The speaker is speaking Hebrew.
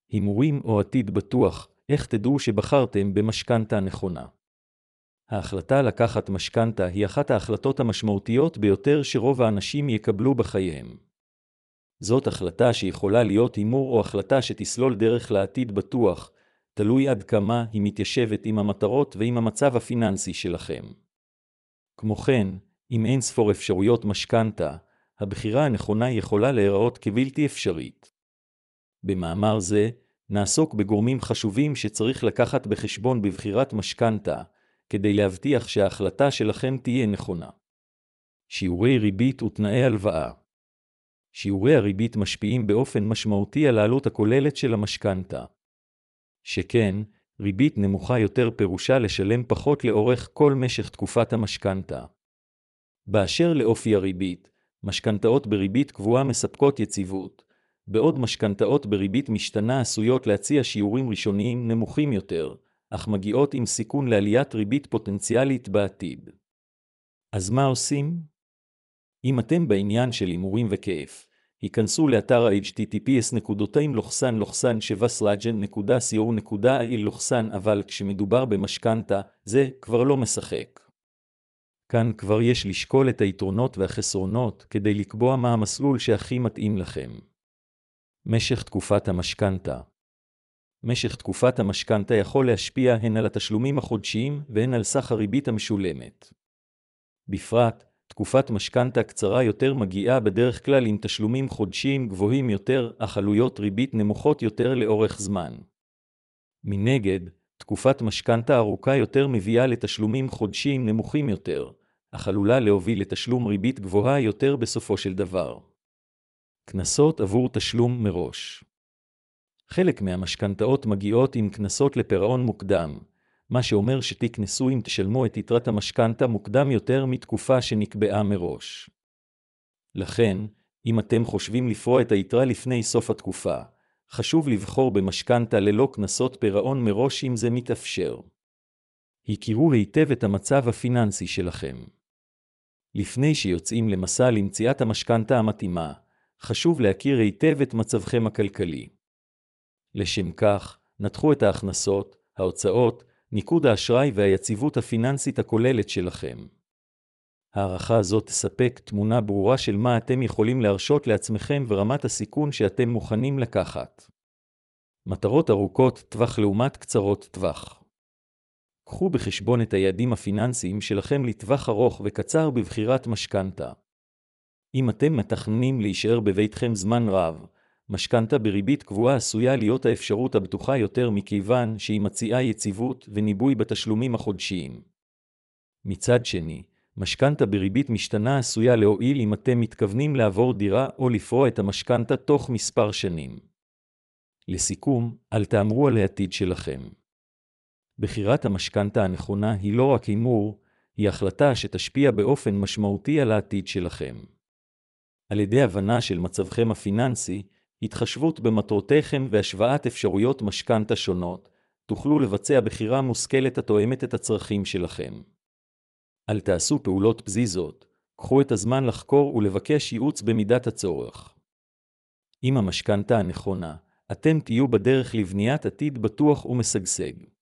הימורים או עתיד בטוח, איך תדעו שבחרתם במשכנתה נכונה? ההחלטה לקחת משכנתה היא אחת ההחלטות המשמעותיות ביותר שרוב האנשים יקבלו בחייהם. זאת החלטה שיכולה להיות הימור או החלטה שתסלול דרך לעתיד בטוח, תלוי עד כמה היא מתיישבת עם המטרות ועם המצב הפיננסי שלכם. כמו כן, אם אין ספור אפשרויות משכנתה, הבחירה הנכונה יכולה להיראות כבלתי אפשרית. במאמר זה, נעסוק בגורמים חשובים שצריך לקחת בחשבון בבחירת משכנתה, כדי להבטיח שההחלטה שלכם תהיה נכונה. שיעורי ריבית ותנאי הלוואה. שיעורי הריבית משפיעים באופן משמעותי על העלות הכוללת של המשכנתה. שכן, ריבית נמוכה יותר פירושה לשלם פחות לאורך כל משך תקופת המשכנתה. באשר לאופי הריבית, משכנתאות בריבית קבועה מספקות יציבות, בעוד משכנתאות בריבית משתנה עשויות להציע שיעורים ראשוניים נמוכים יותר, אך מגיעות עם סיכון לעליית ריבית פוטנציאלית בעתיד. אז מה עושים? אם אתם בעניין של הימורים וכיף, היכנסו לאתר https://7slagen.co.il, אבל כשמדובר במשכנתה, זה כבר לא משחק. כאן כבר יש לשקול את היתרונות והחסרונות כדי לקבוע מה המסלול שהכי מתאים לכם. משך תקופת המשכנתה. משך תקופת המשכנתה יכול להשפיע הן על התשלומים החודשיים והן על סך הריבית המשולמת. בפרט, תקופת משכנתה קצרה יותר מגיעה בדרך כלל עם תשלומים חודשיים גבוהים יותר, אך עלויות ריבית נמוכות יותר לאורך זמן. מנגד, תקופת משכנתה ארוכה יותר מביאה לתשלומים חודשיים נמוכים יותר, אך עלולה להוביל לתשלום ריבית גבוהה יותר בסופו של דבר. קנסות עבור תשלום מראש. חלק מהמשכנתאות מגיעות עם קנסות לפירעון מוקדם, מה שאומר שתקנסו אם תשלמו את יתרת המשכנתה מוקדם יותר מתקופה שנקבעה מראש. לכן, אם אתם חושבים לפרוע את היתרה לפני סוף התקופה, חשוב לבחור במשכנתה ללא קנסות פירעון מראש אם זה מתאפשר. הכירו היטב את המצב הפיננסי שלכם. לפני שיוצאים למסע למציאת המשכנתה המתאימה, חשוב להכיר היטב את מצבכם הכלכלי. לשם כך, נתחו את ההכנסות, ההוצאות, ניקוד האשראי והיציבות הפיננסית הכוללת שלכם. הערכה הזאת תספק תמונה ברורה של מה אתם יכולים להרשות לעצמכם ורמת הסיכון שאתם מוכנים לקחת. מטרות ארוכות טווח לעומת קצרות טווח. קחו בחשבון את היעדים הפיננסיים שלכם לטווח ארוך וקצר בבחירת משכנתה. אם אתם מתכננים להישאר בביתכם זמן רב, משכנתה בריבית קבועה עשויה להיות האפשרות הבטוחה יותר מכיוון שהיא מציעה יציבות וניבוי בתשלומים החודשיים. מצד שני, משכנתה בריבית משתנה עשויה להועיל אם אתם מתכוונים לעבור דירה או לפרוע את המשכנתה תוך מספר שנים. לסיכום, אל תאמרו על העתיד שלכם. בחירת המשכנתה הנכונה היא לא רק הימור, היא החלטה שתשפיע באופן משמעותי על העתיד שלכם. על ידי הבנה של מצבכם הפיננסי, התחשבות במטרותיכם והשוואת אפשרויות משכנתה שונות, תוכלו לבצע בחירה מושכלת התואמת את הצרכים שלכם. אל תעשו פעולות פזיזות, קחו את הזמן לחקור ולבקש ייעוץ במידת הצורך. עם המשכנתה הנכונה, אתם תהיו בדרך לבניית עתיד בטוח ומשגשג.